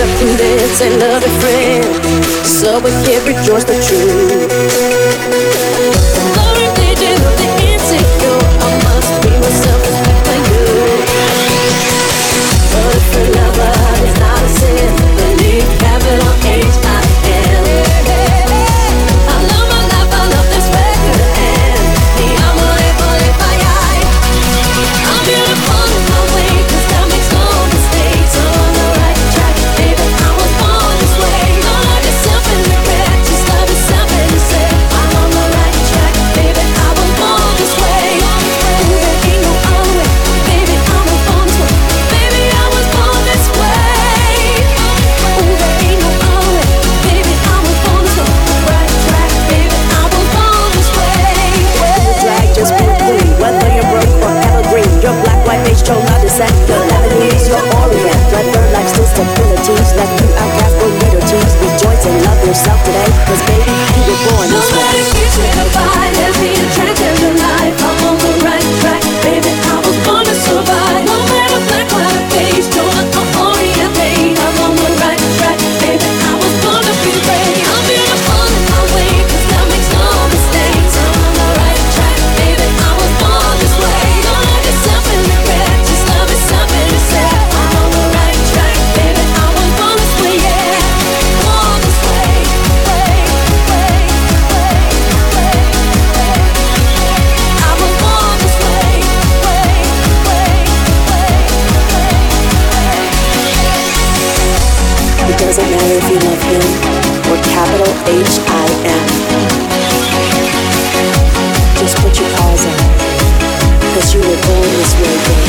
a prudence and love a friend, so we can rejoice the truth. The religion of the insecure, I must be myself for you. But if your lover is not a sin, believe capital H-I-M. I love my life, I love this record, and the amore pole payai. I'm beautiful in my way, 'cause that makes no mistakes. I'm on the right track, baby, I was born this way. Don't love yourself in regret, just love yourself and you say I'm on the right track, baby, I was born this way. Ooh, there ain't no other way, baby, I was born this way. Baby, I was born this way. Ooh, there ain't no other way, baby, I was born this way. Right track, baby, I was born this way. Drag just pull through, whether you're broke or evergreen. You're black, white, beige, chola descent. You're Lebanese, you're Orient. Red bird like stabilities. Left you outcast for leader teams. Rejoice and love yourself today, 'cause baby, you were born this way. Nobody keeps me alive. There's the attraction in life. I'm on the right track, baby, I was born to survive. No matter black, white, or beige, chola or Orient, babe, I'm on the right track, baby, I was born to be brave. I'm beautiful in my way, 'cause that makes no mistakes. I'm on the right track, baby, I was born this way. Don't love yourself in regret, just love yourself and you say I'm on the right track, baby, I was born this way, yeah. Born this way, way, way, way, way, way. I was born this way, way, way, way, way, way. It doesn't matter if you love him or capital H-I-M. Just put your paws on, 'cause you were born this way, baby.